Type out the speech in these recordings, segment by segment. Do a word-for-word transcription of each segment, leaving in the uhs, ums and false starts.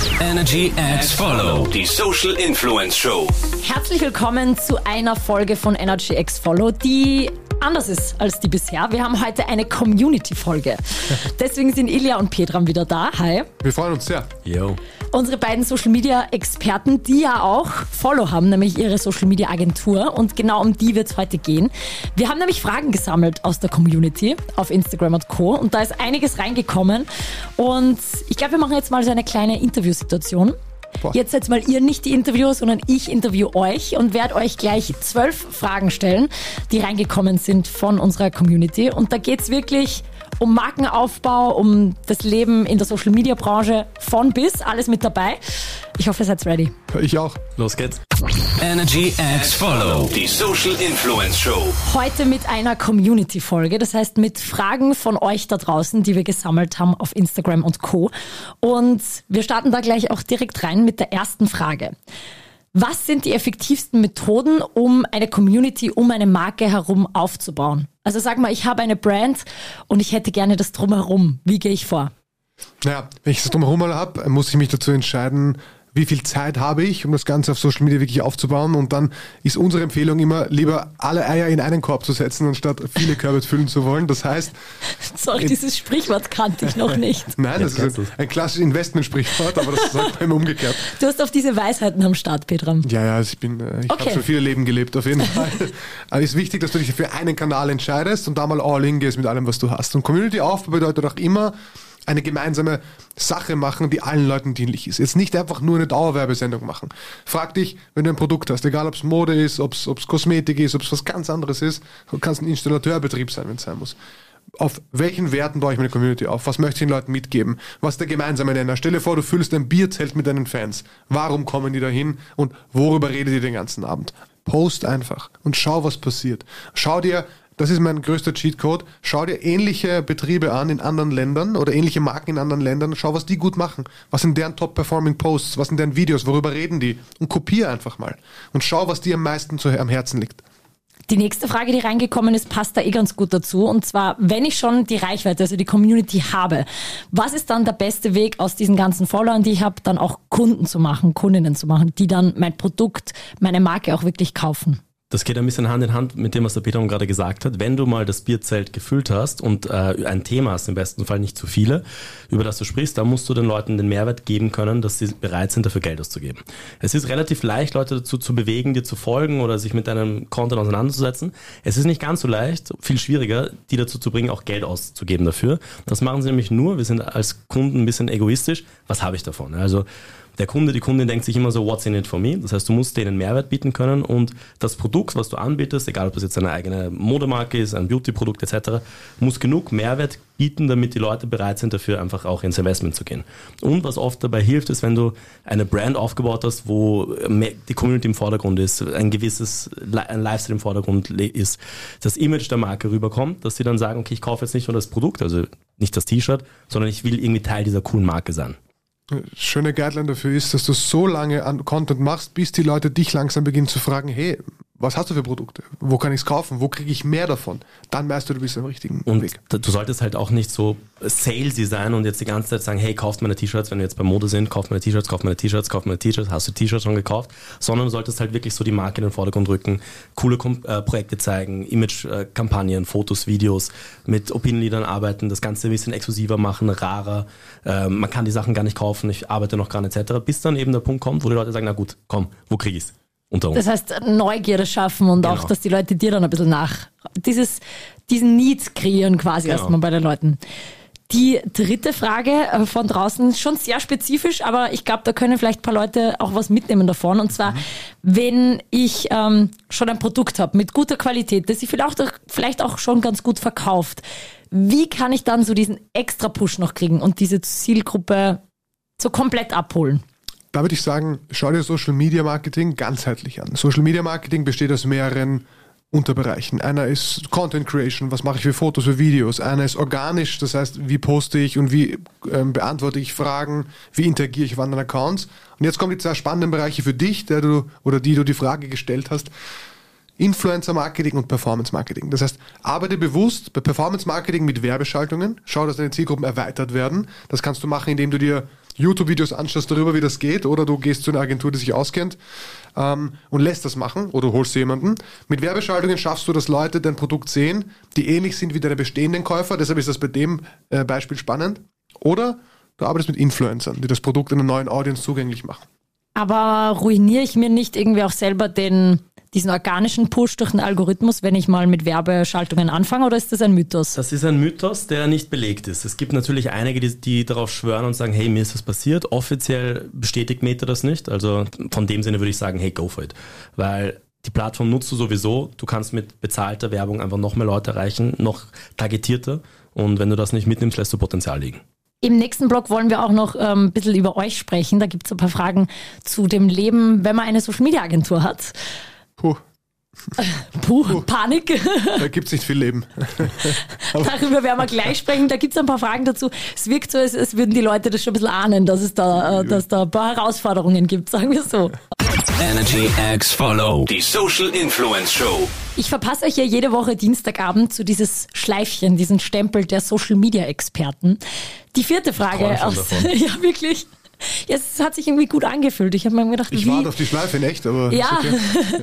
Energy X Follow, die Social Influence Show. Herzlich willkommen zu einer Folge von Energy X Follow, die anders ist als die bisher. Wir haben heute eine Community-Folge. Deswegen sind Ilja und Petram wieder da. Hi. Wir freuen uns sehr. Yo. Unsere beiden Social-Media-Experten, die ja auch Follow haben, nämlich ihre Social-Media-Agentur. Und genau um die wird es heute gehen. Wir haben nämlich Fragen gesammelt aus der Community auf Instagram und Co. Und da ist einiges reingekommen. Und ich glaube, wir machen jetzt mal so eine kleine Interviewsituation. Boah. Jetzt seid mal ihr nicht die Interviewer, sondern ich interview euch und werde euch gleich zwölf Fragen stellen, die reingekommen sind von unserer Community. Und da geht's wirklich um Markenaufbau, um das Leben in der Social-Media-Branche von bis, alles mit dabei. Ich hoffe, ihr seid ready. Ich auch. Los geht's. Energy X Follow, die Social Influence Show. Heute mit einer Community-Folge, das heißt mit Fragen von euch da draußen, die wir gesammelt haben auf Instagram und Co. Und wir starten da gleich auch direkt rein mit der ersten Frage. Was sind die effektivsten Methoden, um eine Community um eine Marke herum aufzubauen? Also sag mal, ich habe eine Brand und ich hätte gerne das Drumherum. Wie gehe ich vor? Naja, wenn ich das Drumherum mal habe, muss ich mich dazu entscheiden, wie viel Zeit habe ich, um das Ganze auf Social Media wirklich aufzubauen. Und dann ist unsere Empfehlung immer, lieber alle Eier in einen Korb zu setzen, anstatt viele Körbe füllen zu wollen. Das heißt... Sorry, dieses Sprichwort kannte ich noch nicht. Nein, das ist ein, ein klassisches Investment-Sprichwort, aber das sagt man immer umgekehrt. Du hast auf diese Weisheiten am Start, Petram. Ja, ja, ich bin, ich okay. habe schon viele Leben gelebt, auf jeden Fall. Aber es ist wichtig, dass du dich für einen Kanal entscheidest und da mal all in gehst mit allem, was du hast. Und Community-Aufbau bedeutet auch immer, eine gemeinsame Sache machen, die allen Leuten dienlich ist. Jetzt nicht einfach nur eine Dauerwerbesendung machen. Frag dich, wenn du ein Produkt hast, egal ob es Mode ist, ob es Kosmetik ist, ob es was ganz anderes ist, du kannst ein Installateurbetrieb sein, wenn es sein muss. Auf welchen Werten baue ich meine Community auf? Was möchte ich den Leuten mitgeben? Was ist der gemeinsame Nenner? Stell dir vor, du füllst ein Bierzelt mit deinen Fans. Warum kommen die da hin und worüber redet ihr den ganzen Abend? Post einfach und schau, was passiert. Schau dir, das ist mein größter Cheatcode, schau dir ähnliche Betriebe an in anderen Ländern oder ähnliche Marken in anderen Ländern, schau, was die gut machen. Was sind deren Top-Performing-Posts, was sind deren Videos, worüber reden die? Und kopiere einfach mal. Und schau, was dir am meisten zu, am Herzen liegt. Die nächste Frage, die reingekommen ist, passt da eh ganz gut dazu. Und zwar, wenn ich schon die Reichweite, also die Community habe, was ist dann der beste Weg aus diesen ganzen Followern, die ich habe, dann auch Kunden zu machen, Kundinnen zu machen, die dann mein Produkt, meine Marke auch wirklich kaufen? Das geht ein bisschen Hand in Hand mit dem, was der Petram gerade gesagt hat. Wenn du mal das Bierzelt gefüllt hast und äh, ein Thema hast, im besten Fall nicht zu viele, über das du sprichst, dann musst du den Leuten den Mehrwert geben können, dass sie bereit sind, dafür Geld auszugeben. Es ist relativ leicht, Leute dazu zu bewegen, dir zu folgen oder sich mit deinem Content auseinanderzusetzen. Es ist nicht ganz so leicht, viel schwieriger, die dazu zu bringen, auch Geld auszugeben dafür. Das machen sie nämlich nur, wir sind als Kunden ein bisschen egoistisch, was habe ich davon? Also der Kunde, die Kundin denkt sich immer so, what's in it for me? Das heißt, du musst denen Mehrwert bieten können und das Produkt, was du anbietest, egal ob es jetzt eine eigene Modemarke ist, ein Beauty-Produkt et cetera, muss genug Mehrwert bieten, damit die Leute bereit sind, dafür einfach auch ins Investment zu gehen. Und was oft dabei hilft, ist, wenn du eine Brand aufgebaut hast, wo die Community im Vordergrund ist, ein gewisses ein Lifestyle im Vordergrund ist, das Image der Marke rüberkommt, dass sie dann sagen, okay, ich kaufe jetzt nicht nur das Produkt, also nicht das T-Shirt, sondern ich will irgendwie Teil dieser coolen Marke sein. Schöne Guideline dafür ist, dass du so lange an Content machst, bis die Leute dich langsam beginnen zu fragen, hey, was hast du für Produkte? Wo kann ich es kaufen? Wo kriege ich mehr davon? Dann merkst du, du bist am richtigen und Weg. Du solltest halt auch nicht so salesy sein und jetzt die ganze Zeit sagen, hey, kauft meine T-Shirts, wenn wir jetzt bei Mode sind, kauft meine T-Shirts, kauft meine T-Shirts, kauft meine T-Shirts, hast du T-Shirts schon gekauft? Sondern du solltest halt wirklich so die Marke in den Vordergrund rücken, coole Kom- äh, Projekte zeigen, Image-Kampagnen, Fotos, Videos, mit Opinion-Leadern arbeiten, das Ganze ein bisschen exklusiver machen, rarer, äh, man kann die Sachen gar nicht kaufen, ich arbeite noch gar nicht et cetera, bis dann eben der Punkt kommt, wo die Leute sagen, na gut, komm, wo krieg ich's? Unter uns. Das heißt, Neugierde schaffen und genau. auch, dass die Leute dir dann ein bisschen nach, dieses, diesen Need kreieren quasi genau. erstmal bei den Leuten. Die dritte Frage von draußen ist schon sehr spezifisch, aber ich glaube, da können vielleicht ein paar Leute auch was mitnehmen davon. Und zwar, mhm. wenn ich ähm, schon ein Produkt habe mit guter Qualität, das sich vielleicht auch, vielleicht auch schon ganz gut verkauft, wie kann ich dann so diesen extra Push noch kriegen und diese Zielgruppe so komplett abholen? Da würde ich sagen, schau dir Social Media Marketing ganzheitlich an. Social Media Marketing besteht aus mehreren Unterbereichen. Einer ist Content Creation, was mache ich für Fotos, für Videos. Einer ist organisch, das heißt, wie poste ich und wie ähm, beantworte ich Fragen, wie interagiere ich auf anderen Accounts. Und jetzt kommen die zwei spannenden Bereiche für dich, der du oder die du die Frage gestellt hast. Influencer Marketing und Performance Marketing. Das heißt, arbeite bewusst bei Performance Marketing mit Werbeschaltungen. Schau, dass deine Zielgruppen erweitert werden. Das kannst du machen, indem du dir YouTube-Videos anschaust darüber, wie das geht, oder du gehst zu einer Agentur, die sich auskennt ähm, und lässt das machen, oder holst dir jemanden. Mit Werbeschaltungen schaffst du, dass Leute dein Produkt sehen, die ähnlich sind wie deine bestehenden Käufer, deshalb ist das bei dem äh, Beispiel spannend. Oder du arbeitest mit Influencern, die das Produkt einer neuen Audience zugänglich machen. Aber ruiniere ich mir nicht irgendwie auch selber den, diesen organischen Push durch den Algorithmus, wenn ich mal mit Werbeschaltungen anfange, oder ist das ein Mythos? Das ist ein Mythos, der nicht belegt ist. Es gibt natürlich einige, die, die darauf schwören und sagen, hey, mir ist das passiert. Offiziell bestätigt Meta das nicht. Also von dem Sinne würde ich sagen, hey, go for it. Weil die Plattform nutzt du sowieso. Du kannst mit bezahlter Werbung einfach noch mehr Leute erreichen, noch targetierter. Und wenn du das nicht mitnimmst, lässt du Potenzial liegen. Im nächsten Blog wollen wir auch noch ähm, ein bisschen über euch sprechen. Da gibt es ein paar Fragen zu dem Leben, wenn man eine Social-Media-Agentur hat. Puh. Puh, Puh. Panik. Da gibt es nicht viel Leben. Darüber werden wir gleich sprechen. Da gibt es ein paar Fragen dazu. Es wirkt so, als, als würden die Leute das schon ein bisschen ahnen, dass es da, äh, dass da ein paar Herausforderungen gibt, sagen wir so. Energy X Follow, die Social Influence Show. Ich verpasse euch ja jede Woche Dienstagabend zu dieses Schleifchen, diesen Stempel der Social Media Experten. Die vierte Frage aus, ja wirklich. Ja, es hat sich irgendwie gut angefühlt. Ich habe mir gedacht, ich wie... warte auf die Schleife in echt, aber... Ja, okay.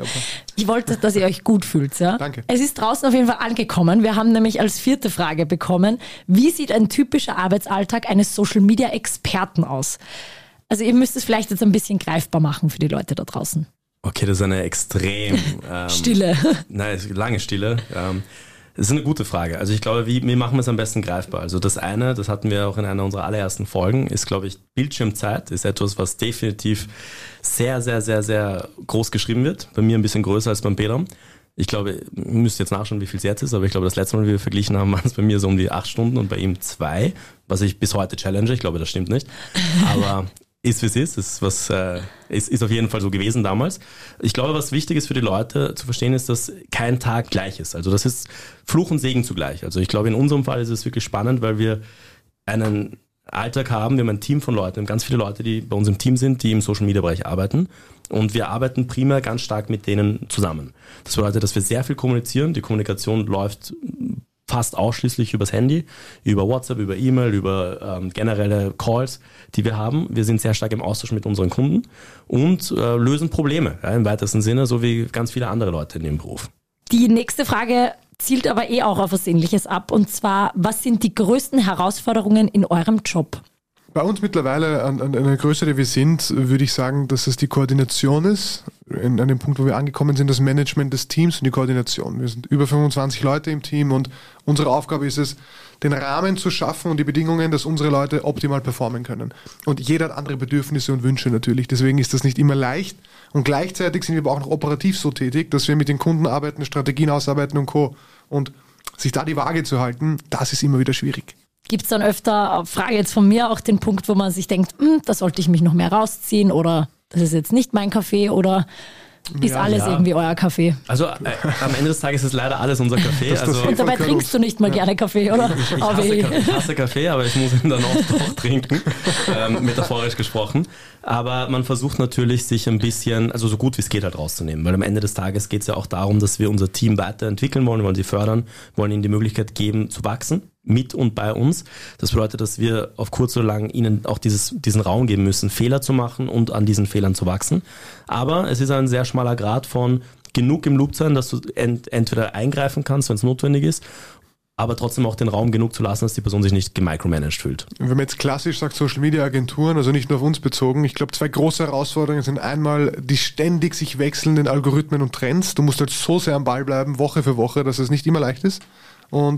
Ich wollte, dass ihr euch gut fühlt. Ja? Danke. Es ist draußen auf jeden Fall angekommen. Wir haben nämlich als vierte Frage bekommen, wie sieht ein typischer Arbeitsalltag eines Social-Media-Experten aus? Also ihr müsst es vielleicht jetzt ein bisschen greifbar machen für die Leute da draußen. Okay, das ist eine extrem... Ähm, Stille. Nein, lange Stille. Ähm, Das ist eine gute Frage. Also ich glaube, wie, wie machen wir es am besten greifbar? Also das eine, das hatten wir auch in einer unserer allerersten Folgen, ist, glaube ich, Bildschirmzeit ist etwas, was definitiv sehr, sehr, sehr, sehr groß geschrieben wird. Bei mir ein bisschen größer als beim Peter. Ich glaube, ich müsste jetzt nachschauen, wie viel es jetzt ist, aber ich glaube, das letzte Mal, wie wir verglichen haben, waren es bei mir so um die acht Stunden und bei ihm zwei, was ich bis heute challenge. Ich glaube, das stimmt nicht. Aber... ist wie es ist, ist, was, äh, ist, ist auf jeden Fall so gewesen damals. Ich glaube, was wichtig ist für die Leute zu verstehen, ist, dass kein Tag gleich ist. Also das ist Fluch und Segen zugleich. Also ich glaube, in unserem Fall ist es wirklich spannend, weil wir einen Alltag haben, wir haben ein Team von Leuten, wir haben ganz viele Leute, die bei uns im Team sind, die im Social-Media-Bereich arbeiten. Und wir arbeiten primär ganz stark mit denen zusammen. Das bedeutet, dass wir sehr viel kommunizieren. Die Kommunikation läuft fast ausschließlich übers Handy, über WhatsApp, über E-Mail, über ähm, generelle Calls, die wir haben. Wir sind sehr stark im Austausch mit unseren Kunden und äh, lösen Probleme, ja, im weitesten Sinne, so wie ganz viele andere Leute in dem Beruf. Die nächste Frage zielt aber eh auch auf was Ähnliches ab, und zwar, was sind die größten Herausforderungen in eurem Job? Bei uns mittlerweile, an, an einer Größe, die wir sind, würde ich sagen, dass es die Koordination ist. In, an dem Punkt, wo wir angekommen sind, das Management des Teams und die Koordination. Wir sind über fünfundzwanzig Leute im Team und unsere Aufgabe ist es, den Rahmen zu schaffen und die Bedingungen, dass unsere Leute optimal performen können. Und jeder hat andere Bedürfnisse und Wünsche natürlich. Deswegen ist das nicht immer leicht. Und gleichzeitig sind wir aber auch noch operativ so tätig, dass wir mit den Kunden arbeiten, Strategien ausarbeiten und Co. Und sich da die Waage zu halten, das ist immer wieder schwierig. Gibt es dann öfter, Frage jetzt von mir, auch den Punkt, wo man sich denkt, da sollte ich mich noch mehr rausziehen, oder das ist jetzt nicht mein Kaffee, oder ist ja, alles ja. irgendwie euer Kaffee? Also äh, am Ende des Tages ist leider alles unser Kaffee. Das, das also, und dabei trinkst du nicht mal ja. gerne Kaffee, oder? Ich, ich, hasse, ich hasse Kaffee, aber ich muss ihn dann auch doch trinken, ähm, metaphorisch gesprochen. Aber man versucht natürlich, sich ein bisschen, also so gut wie es geht halt rauszunehmen, weil am Ende des Tages geht es ja auch darum, dass wir unser Team weiterentwickeln wollen, wollen sie fördern, wollen ihnen die Möglichkeit geben zu wachsen, mit und bei uns. Das bedeutet, dass wir auf kurz oder lang ihnen auch dieses, diesen Raum geben müssen, Fehler zu machen und an diesen Fehlern zu wachsen. Aber es ist ein sehr schmaler Grad von genug im Loop sein, dass du ent, entweder eingreifen kannst, wenn es notwendig ist, aber trotzdem auch den Raum genug zu lassen, dass die Person sich nicht gemicromanaged fühlt. Wenn man jetzt klassisch sagt, Social Media Agenturen, also nicht nur auf uns bezogen, ich glaube, zwei große Herausforderungen sind einmal die ständig sich wechselnden Algorithmen und Trends. Du musst halt so sehr am Ball bleiben, Woche für Woche, dass es nicht immer leicht ist. Und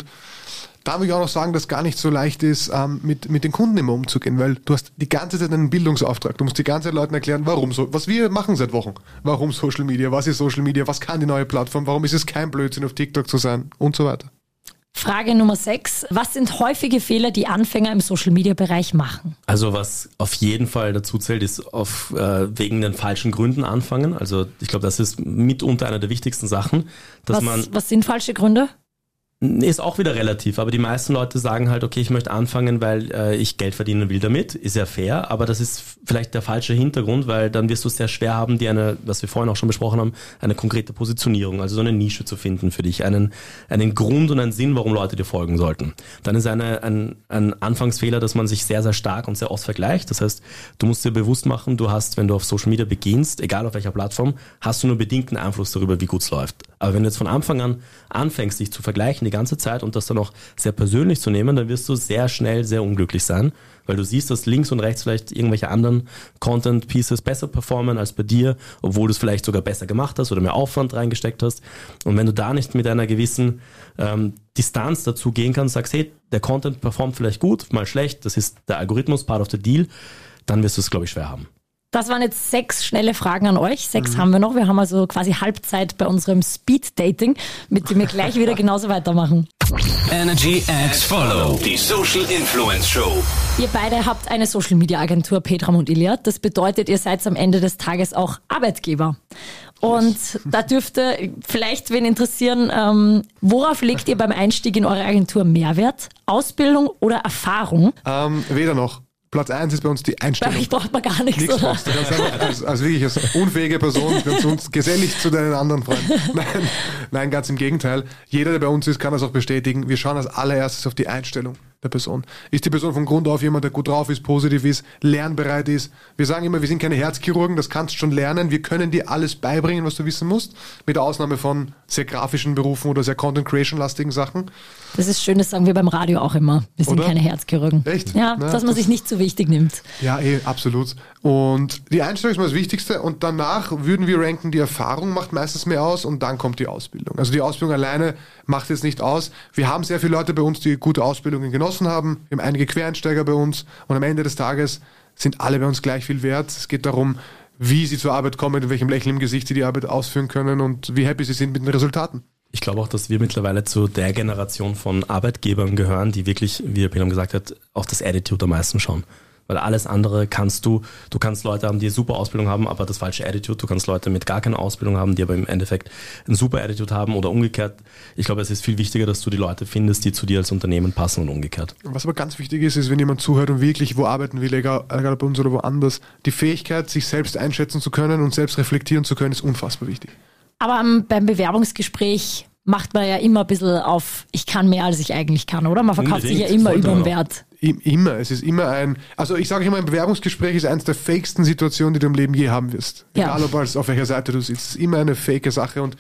da will ich auch noch sagen, dass es gar nicht so leicht ist, ähm, mit, mit den Kunden immer umzugehen, weil du hast die ganze Zeit einen Bildungsauftrag. Du musst die ganze Zeit Leuten erklären, warum so, was wir machen seit Wochen. Warum Social Media, was ist Social Media, was kann die neue Plattform, warum ist es kein Blödsinn, auf TikTok zu sein und so weiter. Frage Nummer sechs. Was sind häufige Fehler, die Anfänger im Social-Media-Bereich machen? Also was auf jeden Fall dazu zählt, ist auf äh, wegen den falschen Gründen anfangen. Also ich glaube, das ist mitunter einer der wichtigsten Sachen. Dass was, man was sind falsche Gründe? Ist auch wieder relativ, aber die meisten Leute sagen halt, okay, ich möchte anfangen, weil äh, ich Geld verdienen will damit, ist ja fair, aber das ist vielleicht der falsche Hintergrund, weil dann wirst du es sehr schwer haben, dir eine, was wir vorhin auch schon besprochen haben, eine konkrete Positionierung, also so eine Nische zu finden für dich, einen einen Grund und einen Sinn, warum Leute dir folgen sollten. Dann ist eine, ein, ein Anfangsfehler, dass man sich sehr, sehr stark und sehr oft vergleicht, das heißt, du musst dir bewusst machen, du hast, wenn du auf Social Media beginnst, egal auf welcher Plattform, hast du nur bedingten Einfluss darüber, wie gut es läuft. Aber wenn du jetzt von Anfang an anfängst, dich zu vergleichen die ganze Zeit und das dann auch sehr persönlich zu nehmen, dann wirst du sehr schnell sehr unglücklich sein, weil du siehst, dass links und rechts vielleicht irgendwelche anderen Content-Pieces besser performen als bei dir, obwohl du es vielleicht sogar besser gemacht hast oder mehr Aufwand reingesteckt hast. Und wenn du da nicht mit einer gewissen ähm, Distanz dazu gehen kannst, sagst, hey, der Content performt vielleicht gut, mal schlecht, das ist der Algorithmus, part of the deal, dann wirst du es, glaube ich, schwer haben. Das waren jetzt sechs schnelle Fragen an euch. Sechs mhm. haben wir noch. Wir haben also quasi Halbzeit bei unserem Speed-Dating, mit dem wir gleich wieder genauso weitermachen. Energy X Follow, die Social Influence Show. Ihr beide habt eine Social-Media-Agentur, Petram und Ilya. Das bedeutet, ihr seid am Ende des Tages auch Arbeitgeber. Und yes. Da dürfte vielleicht wen interessieren, ähm, worauf legt ihr beim Einstieg in eure Agentur Mehrwert? Ausbildung oder Erfahrung? Ähm, weder noch. Platz eins ist bei uns die Einstellung. Ich braucht man gar nichts, nichts oder? Brauchst du ganz einfach als, als wirklich als unfähige Person ganz uns gesellig zu deinen anderen Freunden. Nein, nein, ganz im Gegenteil. Jeder, der bei uns ist, kann das auch bestätigen. Wir schauen als allererstes auf die Einstellung der Person. Ist die Person von Grund auf jemand, der gut drauf ist, positiv ist, lernbereit ist? Wir sagen immer, wir sind keine Herzchirurgen, das kannst du schon lernen. Wir können dir alles beibringen, was du wissen musst. Mit Ausnahme von sehr grafischen Berufen oder sehr Content-Creation-lastigen Sachen. Das ist schön, das sagen wir beim Radio auch immer. Wir sind Oder? keine Herzchirurgen. Echt? Ja, Na, dass man das sich nicht zu wichtig nimmt. Ja, eh, absolut. Und die Einstellung ist mal das Wichtigste und danach würden wir ranken, die Erfahrung macht meistens mehr aus und dann kommt die Ausbildung. Also die Ausbildung alleine macht jetzt nicht aus. Wir haben sehr viele Leute bei uns, die gute Ausbildungen genossen haben. Wir haben einige Quereinsteiger bei uns und am Ende des Tages sind alle bei uns gleich viel wert. Es geht darum, wie sie zur Arbeit kommen, in welchem Lächeln im Gesicht sie die Arbeit ausführen können und wie happy sie sind mit den Resultaten. Ich glaube auch, dass wir mittlerweile zu der Generation von Arbeitgebern gehören, die wirklich, wie Peter gesagt hat, auf das Attitude am meisten schauen. Weil alles andere kannst du, du kannst Leute haben, die eine super Ausbildung haben, aber das falsche Attitude. Du kannst Leute mit gar keiner Ausbildung haben, die aber im Endeffekt ein super Attitude haben oder umgekehrt. Ich glaube, es ist viel wichtiger, dass du die Leute findest, die zu dir als Unternehmen passen und umgekehrt. Was aber ganz wichtig ist, ist, wenn jemand zuhört und wirklich, wo arbeiten will, egal, egal bei uns oder woanders, die Fähigkeit, sich selbst einschätzen zu können und selbst reflektieren zu können, ist unfassbar wichtig. Aber um, beim Bewerbungsgespräch macht man ja immer ein bisschen auf, ich kann mehr, als ich eigentlich kann, oder? Man verkauft Unbedingt. sich ja immer über den Wert. Immer, es ist immer ein, also ich sage immer, ein Bewerbungsgespräch ist eines der fakesten Situationen, die du im Leben je haben wirst. Ja. Egal, ob als, auf welcher Seite du sitzt, es ist immer eine fake Sache und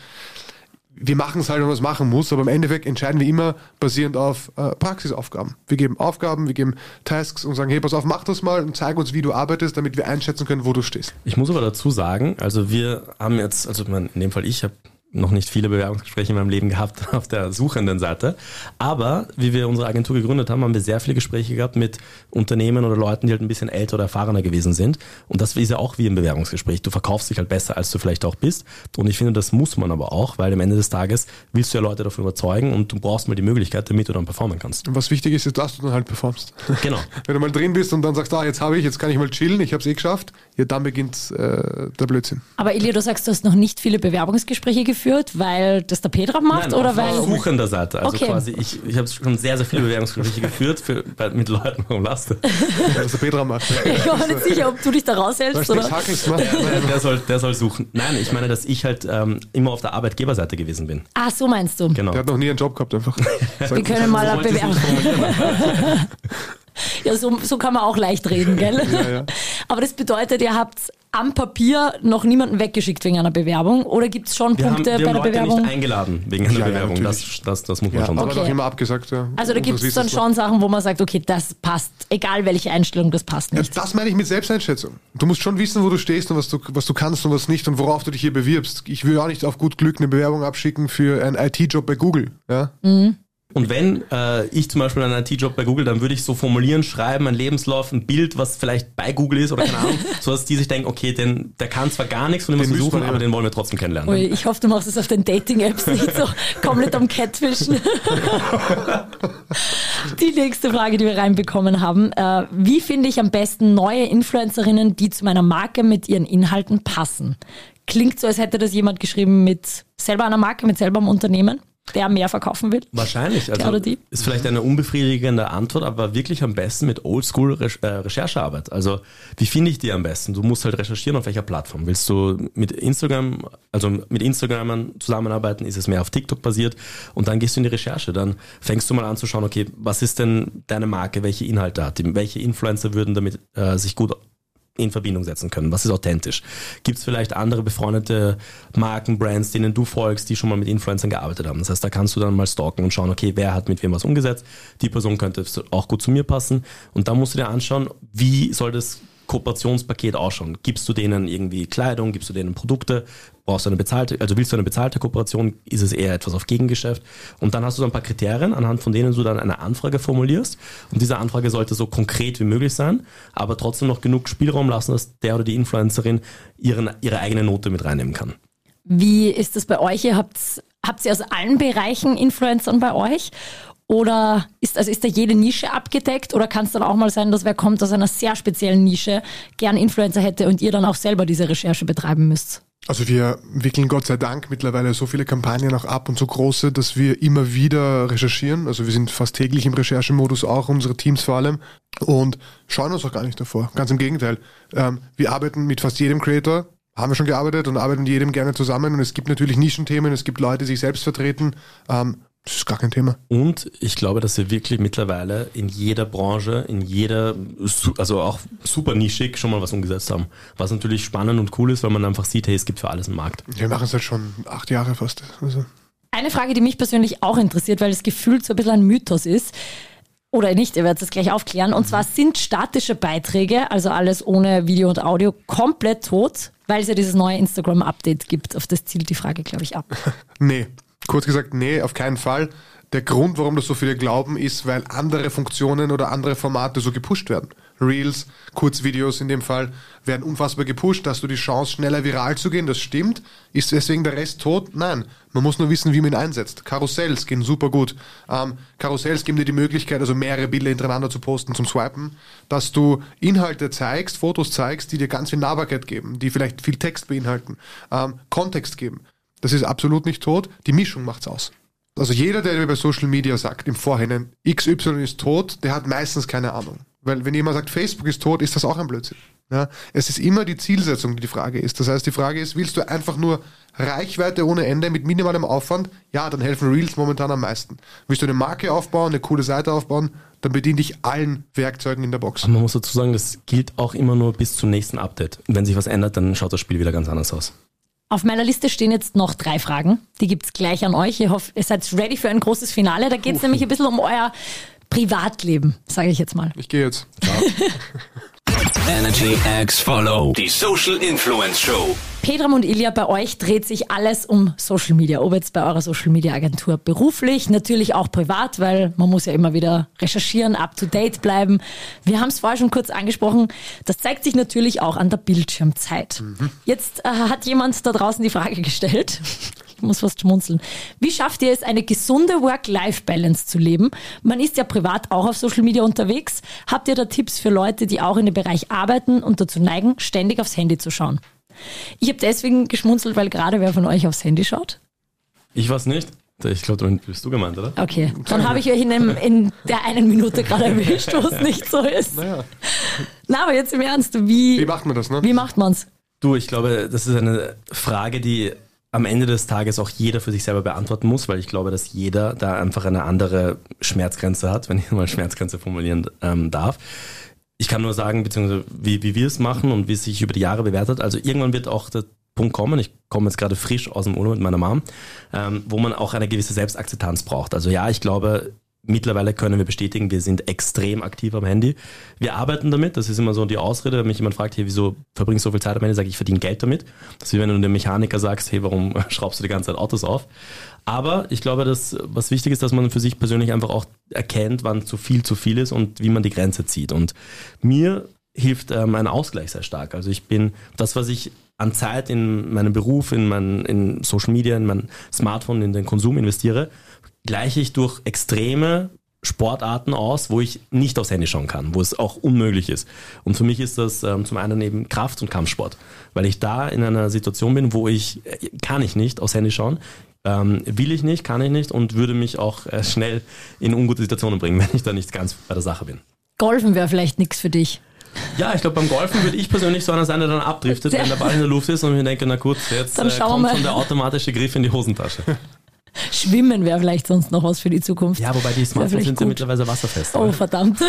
wir machen es halt, wenn man es machen muss, aber im Endeffekt entscheiden wir immer basierend auf äh, Praxisaufgaben. Wir geben Aufgaben, wir geben Tasks und sagen, hey, pass auf, mach das mal und zeig uns, wie du arbeitest, damit wir einschätzen können, wo du stehst. Ich muss aber dazu sagen, also wir haben jetzt, also in dem Fall ich habe noch nicht viele Bewerbungsgespräche in meinem Leben gehabt auf der suchenden Seite. Aber wie wir unsere Agentur gegründet haben, haben wir sehr viele Gespräche gehabt mit Unternehmen oder Leuten, die halt ein bisschen älter oder erfahrener gewesen sind. Und das ist ja auch wie im Bewerbungsgespräch. Du verkaufst dich halt besser, als du vielleicht auch bist. Und ich finde, das muss man aber auch, weil am Ende des Tages willst du ja Leute davon überzeugen und du brauchst mal die Möglichkeit, damit du dann performen kannst. Und was wichtig ist, ist, dass du dann halt performst. Genau. Wenn du mal drin bist und dann sagst, ah, jetzt habe ich, jetzt kann ich mal chillen, ich habe es eh geschafft, ja, dann beginnt äh, der Blödsinn. Aber Ilya, du sagst, du hast noch nicht viele Bewerbungsgespräche geführt, weil das der Petra macht? Nein, oder auf weil suchender Seite. Also okay. quasi, ich, ich habe schon sehr, sehr viele Bewerbungsgespräche geführt für, mit Leuten, warum lachst du? Was der Petra macht. Ich war nicht sicher, ob du dich da raushältst. Oder? Der, der, der, soll, der soll suchen. Nein, ich meine, dass ich halt ähm, immer auf der Arbeitgeberseite gewesen bin. Ah, so meinst du? Genau. Der hat noch nie einen Job gehabt einfach. Wir können mal eine Bewerbung. Ja, so, so kann man auch leicht reden, gell? Ja, ja. Aber das bedeutet, ihr habt am Papier noch niemanden weggeschickt wegen einer Bewerbung? Oder gibt es schon wir Punkte haben, wir bei haben der Leute Bewerbung? nicht eingeladen wegen einer ja, Bewerbung. Ja, das, das, das muss man ja, schon sagen. aber okay. noch immer abgesagt. Ja. Also da gibt es dann schon Sachen, wo man sagt, okay, das passt. Egal welche Einstellung, das passt nicht. Ja, das meine ich mit Selbsteinschätzung. Du musst schon wissen, wo du stehst und was du, was du kannst und was nicht und worauf du dich hier bewirbst. Ich will auch nicht auf gut Glück eine Bewerbung abschicken für einen I T-Job bei Google. Ja? Mhm. Und wenn äh, ich zum Beispiel einen I T-Job bei Google, dann würde ich so formulieren, schreiben, ein Lebenslauf, ein Bild, was vielleicht bei Google ist oder keine Ahnung, so dass die sich denken, okay, den, der kann zwar gar nichts von dem, was wir suchen, aber den wollen wir trotzdem kennenlernen. Ui, ich hoffe, du machst es auf den Dating-Apps nicht so komplett am Catfischen. Die nächste Frage, die wir reinbekommen haben. Äh, wie finde ich am besten neue Influencerinnen, die zu meiner Marke mit ihren Inhalten passen? Klingt so, als hätte das jemand geschrieben mit selber einer Marke, mit selber einem Unternehmen. der mehr verkaufen will? Wahrscheinlich. Also oder die? Ist vielleicht eine unbefriedigende Antwort, aber wirklich am besten mit Oldschool-Recherchearbeit. Also wie finde ich die am besten? Du musst halt recherchieren, auf welcher Plattform. Willst du mit Instagram, also mit Instagramern zusammenarbeiten, ist es mehr auf TikTok basiert und dann gehst du in die Recherche. Dann fängst du mal an zu schauen, okay, was ist denn deine Marke, welche Inhalte hat die, welche Influencer würden damit äh, sich gut in Verbindung setzen können. Was ist authentisch? Gibt es vielleicht andere befreundete Marken, Brands, denen du folgst, die schon mal mit Influencern gearbeitet haben? Das heißt, da kannst du dann mal stalken und schauen, okay, wer hat mit wem was umgesetzt? Die Person könnte auch gut zu mir passen. Und dann musst du dir anschauen, wie soll das Kooperationspaket ausschauen? Gibst du denen irgendwie Kleidung? Gibst du denen Produkte? Brauchst du eine bezahlte, also willst du eine bezahlte Kooperation? Ist es eher etwas auf Gegengeschäft? Und dann hast du so ein paar Kriterien, anhand von denen du dann eine Anfrage formulierst. Und diese Anfrage sollte so konkret wie möglich sein, aber trotzdem noch genug Spielraum lassen, dass der oder die Influencerin ihren, ihre eigene Note mit reinnehmen kann. Wie ist das bei euch? Ihr habt, habt ihr aus allen Bereichen Influencern bei euch? Oder ist, also ist da jede Nische abgedeckt? Oder kann es dann auch mal sein, dass wer kommt aus einer sehr speziellen Nische, gern Influencer hätte und ihr dann auch selber diese Recherche betreiben müsst? Also wir wickeln Gott sei Dank mittlerweile so viele Kampagnen auch ab und so große, dass wir immer wieder recherchieren. Also wir sind fast täglich im Recherchemodus auch, unsere Teams vor allem, und schauen uns auch gar nicht davor. Ganz im Gegenteil. Ähm, wir arbeiten mit fast jedem Creator, haben wir schon gearbeitet und arbeiten mit jedem gerne zusammen. Und es gibt natürlich Nischenthemen, es gibt Leute, die sich selbst vertreten. Ähm, Das ist gar kein Thema. Und ich glaube, dass wir wirklich mittlerweile in jeder Branche, in jeder, also auch super nischig, schon mal was umgesetzt haben. Was natürlich spannend und cool ist, weil man einfach sieht, hey, es gibt für alles einen Markt. Wir machen es halt schon acht Jahre fast. Also. Eine Frage, die mich persönlich auch interessiert, weil es gefühlt so ein bisschen ein Mythos ist, oder nicht, ihr werdet es gleich aufklären, und zwar sind statische Beiträge, also alles ohne Video und Audio, komplett tot, weil es ja dieses neue Instagram-Update gibt. Auf das zielt die Frage, glaube ich, ab. Nee. Kurz gesagt, nee, auf keinen Fall. Der Grund, warum das so viele glauben, ist, weil andere Funktionen oder andere Formate so gepusht werden. Reels, Kurzvideos in dem Fall, werden unfassbar gepusht. Hast du die Chance, schneller viral zu gehen? Das stimmt. Ist deswegen der Rest tot? Nein. Man muss nur wissen, wie man ihn einsetzt. Karussells gehen super gut. Ähm, Karussells geben dir die Möglichkeit, also mehrere Bilder hintereinander zu posten zum Swipen, dass du Inhalte zeigst, Fotos zeigst, die dir ganz viel Nahbarkeit geben, die vielleicht viel Text beinhalten, ähm, Kontext geben. Das ist absolut nicht tot. Die Mischung macht's aus. Also jeder, der bei Social Media sagt im Vorhinein, X Y ist tot, der hat meistens keine Ahnung. Weil wenn jemand sagt, Facebook ist tot, ist das auch ein Blödsinn. Ja, es ist immer die Zielsetzung, die die Frage ist. Das heißt, die Frage ist, willst du einfach nur Reichweite ohne Ende mit minimalem Aufwand? Ja, dann helfen Reels momentan am meisten. Willst du eine Marke aufbauen, eine coole Seite aufbauen? Dann bedien dich allen Werkzeugen in der Box. Aber man muss dazu sagen, das gilt auch immer nur bis zum nächsten Update. Und wenn sich was ändert, dann schaut das Spiel wieder ganz anders aus. Auf meiner Liste stehen jetzt noch drei Fragen. Die gibt's gleich an euch. Ich hoffe, ihr seid ready für ein großes Finale. Da geht's nämlich ein bisschen um euer Privatleben, sage ich jetzt mal. Ich gehe jetzt. Energy X Follow. Die Social Influence Show. Pedram und Ilja, bei euch dreht sich alles um Social Media. Ob jetzt bei eurer Social Media Agentur beruflich, natürlich auch privat, weil man muss ja immer wieder recherchieren, up to date bleiben. Wir haben es vorher schon kurz angesprochen. Das zeigt sich natürlich auch an der Bildschirmzeit. Mhm. Jetzt äh, hat jemand da draußen die Frage gestellt. Ich muss fast schmunzeln. Wie schafft ihr es, eine gesunde Work-Life-Balance zu leben? Man ist ja privat auch auf Social Media unterwegs. Habt ihr da Tipps für Leute, die auch in dem Bereich arbeiten und dazu neigen, ständig aufs Handy zu schauen? Ich habe deswegen geschmunzelt, weil gerade wer von euch aufs Handy schaut? Ich weiß nicht. Ich glaube, damit bist du gemeint, oder? Okay, dann habe ich euch in, einem, in der einen Minute gerade erwischt, wo es nicht so ist. Naja. Na, aber jetzt im Ernst, wie, Wie macht man das, ne? Wie macht man's? Du, ich glaube, das ist eine Frage, die am Ende des Tages auch jeder für sich selber beantworten muss, weil ich glaube, dass jeder da einfach eine andere Schmerzgrenze hat, wenn ich mal Schmerzgrenze formulieren ähm, darf. Ich kann nur sagen, beziehungsweise wie, wie wir es machen und wie es sich über die Jahre bewährt hat. Also irgendwann wird auch der Punkt kommen, ich komme jetzt gerade frisch aus dem Urlaub mit meiner Mom, ähm, wo man auch eine gewisse Selbstakzeptanz braucht. Also ja, ich glaube, mittlerweile können wir bestätigen, wir sind extrem aktiv am Handy. Wir arbeiten damit, das ist immer so die Ausrede, wenn mich jemand fragt, hey, wieso verbringst du so viel Zeit am Handy, sage ich, ich verdiene Geld damit. Das ist wie wenn du dem Mechaniker sagst, hey, warum schraubst du die ganze Zeit Autos auf? Aber ich glaube, dass was wichtig ist, dass man für sich persönlich einfach auch erkennt, wann zu viel zu viel ist und wie man die Grenze zieht. Und mir hilft ähm, ein Ausgleich sehr stark. Also ich bin, das, was ich an Zeit in meinem Beruf, in, mein, in Social Media, in mein Smartphone, in den Konsum investiere, gleiche ich durch extreme Sportarten aus, wo ich nicht aufs Handy schauen kann, wo es auch unmöglich ist. Und für mich ist das ähm, zum einen eben Kraft- und Kampfsport, weil ich da in einer Situation bin, wo ich, äh, kann ich nicht aufs Handy schauen, Ähm, will ich nicht, kann ich nicht und würde mich auch äh, schnell in ungute Situationen bringen, wenn ich da nicht ganz bei der Sache bin. Golfen wäre vielleicht nichts für dich. Ja, ich glaube, beim Golfen würde ich persönlich so einer sein, der dann abdriftet, wenn der Ball in der Luft ist und ich denke, na gut, jetzt äh, kommt schon der automatische Griff in die Hosentasche. Schwimmen wäre vielleicht sonst noch was für die Zukunft. Ja, wobei die Smartphones sind ja mittlerweile wasserfest. Oh, verdammt.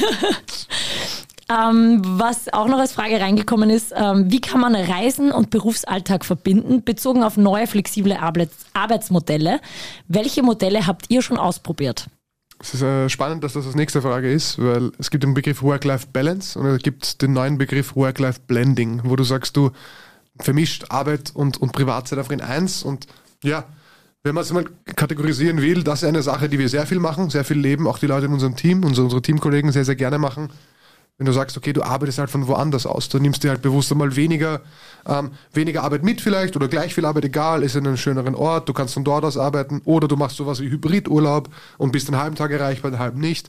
ähm, was auch noch als Frage reingekommen ist, ähm, wie kann man Reisen und Berufsalltag verbinden, bezogen auf neue flexible Arbeits- Arbeitsmodelle? Welche Modelle habt ihr schon ausprobiert? Es ist äh, spannend, dass das das nächste Frage ist, weil es gibt den Begriff Work-Life-Balance und es gibt den neuen Begriff Work-Life-Blending, wo du sagst, du vermischt Arbeit und, und Privatzeit einfach in eins und ja, wenn man es mal kategorisieren will, das ist eine Sache, die wir sehr viel machen, sehr viel leben, auch die Leute in unserem Team, unsere, unsere Teamkollegen sehr, sehr gerne machen. Wenn du sagst, okay, du arbeitest halt von woanders aus, dann nimmst du halt bewusst einmal weniger, ähm, weniger Arbeit mit vielleicht oder gleich viel Arbeit, egal, ist in einem schöneren Ort, du kannst von dort aus arbeiten oder du machst sowas wie Hybridurlaub und bist einen halben Tag erreichbar, einen halben nicht.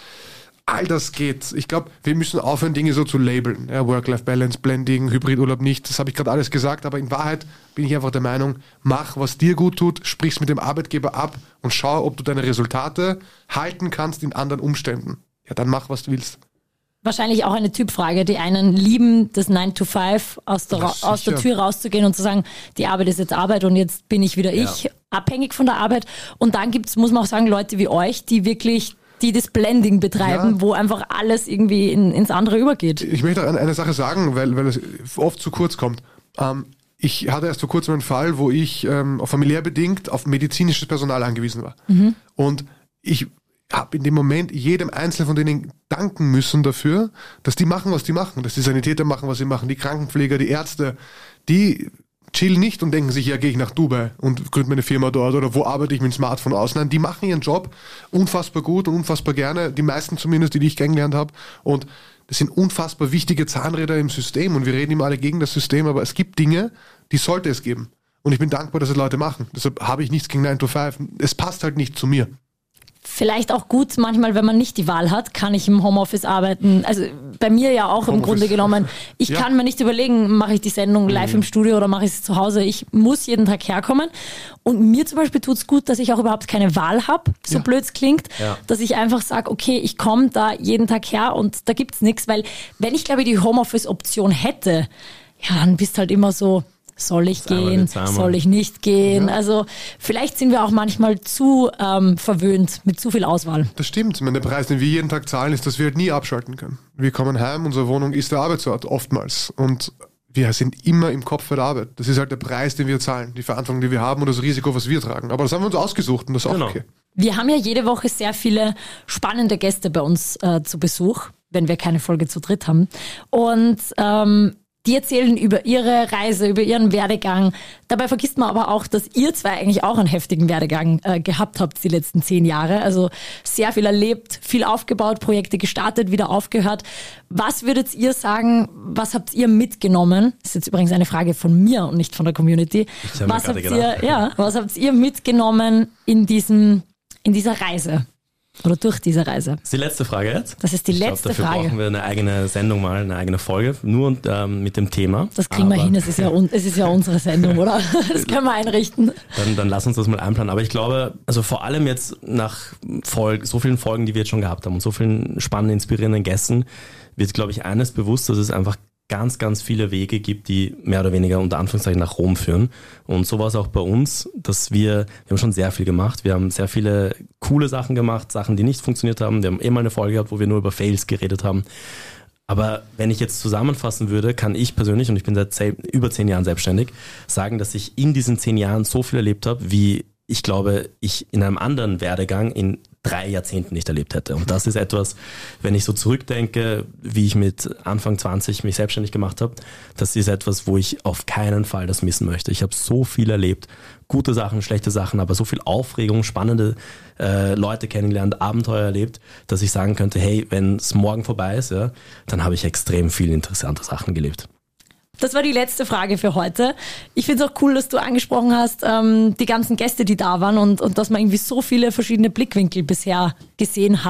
All das geht. Ich glaube, wir müssen aufhören, Dinge so zu labeln. Ja, Work-Life-Balance, Blending, Hybridurlaub nicht, das habe ich gerade alles gesagt, aber in Wahrheit bin ich einfach der Meinung, mach, was dir gut tut, sprich's mit dem Arbeitgeber ab und schau, ob du deine Resultate halten kannst in anderen Umständen. Ja, dann mach, was du willst. Wahrscheinlich auch eine Typfrage. Die einen lieben das nine to five aus der, Ra- aus der Tür rauszugehen und zu sagen, die Arbeit ist jetzt Arbeit und jetzt bin ich wieder ich, ja. abhängig von der Arbeit. Und dann gibt's, muss man auch sagen, Leute wie euch, die wirklich, die das Blending betreiben, ja. wo einfach alles irgendwie in, ins andere übergeht. Ich möchte eine, eine Sache sagen, weil, weil es oft zu kurz kommt. Ähm, ich hatte erst vor kurzem einen Fall, wo ich ähm, familiär bedingt auf medizinisches Personal angewiesen war. Mhm. Und ich habe in dem Moment jedem Einzelnen von denen danken müssen dafür, dass die machen, was die machen, dass die Sanitäter machen, was sie machen, die Krankenpfleger, die Ärzte, die chillen nicht und denken sich, ja, gehe ich nach Dubai und gründe meine Firma dort oder wo arbeite ich mit dem Smartphone aus. Nein, die machen ihren Job unfassbar gut und unfassbar gerne, die meisten zumindest, die, die ich kennengelernt habe, und das sind unfassbar wichtige Zahnräder im System und wir reden immer alle gegen das System, aber es gibt Dinge, die sollte es geben. Und ich bin dankbar, dass es Leute machen. Deshalb habe ich nichts gegen nine to five. Es passt halt nicht zu mir. Vielleicht auch gut, manchmal, wenn man nicht die Wahl hat, kann ich im Homeoffice arbeiten. Also bei mir ja auch Homeoffice. Im Grunde genommen. Ich ja. kann mir nicht überlegen, mache ich die Sendung live mhm. im Studio oder mache ich sie zu Hause. Ich muss jeden Tag herkommen. Und mir zum Beispiel tut's gut, dass ich auch überhaupt keine Wahl habe, so ja. blöd es klingt, ja. dass ich einfach sage, okay, ich komme da jeden Tag her und da gibt's nichts. Weil wenn ich, glaube ich, die Homeoffice-Option hätte, ja, dann bist halt immer so, soll ich gehen, soll ich nicht gehen? Ja. Also vielleicht sind wir auch manchmal zu ähm, verwöhnt mit zu viel Auswahl. Das stimmt. Der Preis, den wir jeden Tag zahlen, ist, dass wir halt nie abschalten können. Wir kommen heim, unsere Wohnung ist der Arbeitsort, oftmals. Und wir sind immer im Kopf für die Arbeit. Das ist halt der Preis, den wir zahlen, die Verantwortung, die wir haben und das Risiko, was wir tragen. Aber das haben wir uns ausgesucht und das ist auch genau. okay. Wir haben ja jede Woche sehr viele spannende Gäste bei uns äh, zu Besuch, wenn wir keine Folge zu dritt haben. Und ähm, die erzählen über ihre Reise, über ihren Werdegang. Dabei vergisst man aber auch, dass ihr zwei eigentlich auch einen heftigen Werdegang äh, gehabt habt die letzten zehn Jahre. Also sehr viel erlebt, viel aufgebaut, Projekte gestartet, wieder aufgehört. Was würdet ihr sagen, was habt ihr mitgenommen? Das ist jetzt übrigens eine Frage von mir und nicht von der Community. Was habt ihr, ja, was habt ihr mitgenommen in diesem, in dieser Reise? Oder durch diese Reise? Das ist die letzte Frage jetzt? Das ist die ich letzte glaub, dafür Frage. Dafür brauchen wir eine eigene Sendung mal, eine eigene Folge, nur und, ähm, mit dem Thema. Das kriegen Aber wir hin, es ist, ja un- es ist ja unsere Sendung, oder? Das können wir einrichten. Dann, dann lass uns das mal einplanen. Aber ich glaube, also vor allem jetzt nach Folge, so vielen Folgen, die wir jetzt schon gehabt haben und so vielen spannenden, inspirierenden Gästen, wird, glaube ich, eines bewusst, dass es einfach ganz, ganz viele Wege gibt, die mehr oder weniger unter Anführungszeichen nach Rom führen. Und so war es auch bei uns, dass wir, wir haben schon sehr viel gemacht. Wir haben sehr viele coole Sachen gemacht, Sachen, die nicht funktioniert haben. Wir haben eh mal eine Folge gehabt, wo wir nur über Fails geredet haben. Aber wenn ich jetzt zusammenfassen würde, kann ich persönlich, und ich bin seit zehn, über zehn Jahren selbstständig, sagen, dass ich in diesen zehn Jahren so viel erlebt habe, wie ich glaube, ich in einem anderen Werdegang in drei Jahrzehnten nicht erlebt hätte. Und das ist etwas, wenn ich so zurückdenke, wie ich mit Anfang zwanzig mich selbstständig gemacht habe, das ist etwas, wo ich auf keinen Fall das missen möchte. Ich habe so viel erlebt, gute Sachen, schlechte Sachen, aber so viel Aufregung, spannende äh, Leute kennengelernt, Abenteuer erlebt, dass ich sagen könnte, hey, wenn es morgen vorbei ist, ja, dann habe ich extrem viele interessante Sachen gelebt. Das war die letzte Frage für heute. Ich finde es auch cool, dass du angesprochen hast, ähm, die ganzen Gäste, die da waren und, und dass man irgendwie so viele verschiedene Blickwinkel bisher gesehen hat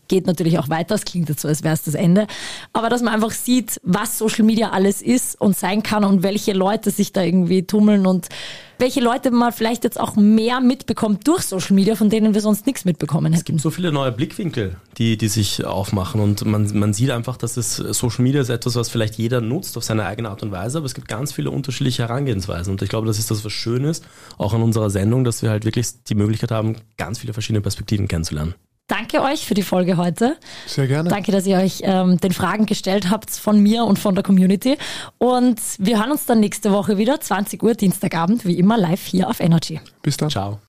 geht natürlich auch weiter. Es klingt jetzt so, als wäre es das Ende. Aber dass man einfach sieht, was Social Media alles ist und sein kann und welche Leute sich da irgendwie tummeln und welche Leute man vielleicht jetzt auch mehr mitbekommt durch Social Media, von denen wir sonst nichts mitbekommen hätten. Es gibt so viele neue Blickwinkel, die, die sich aufmachen und man, man sieht einfach, dass es Social Media ist etwas, was vielleicht jeder nutzt auf seine eigene Art und Weise, aber es gibt ganz viele unterschiedliche Herangehensweisen und ich glaube, das ist das, was schön ist, auch an unserer Sendung, dass wir halt wirklich die Möglichkeit haben, ganz viele verschiedene Perspektiven kennenzulernen. Danke euch für die Folge heute. Sehr gerne. Danke, dass ihr euch ähm, den Fragen gestellt habt von mir und von der Community. Und wir hören uns dann nächste Woche wieder, zwanzig Uhr, Dienstagabend, wie immer live hier auf Energy. Bis dann. Ciao.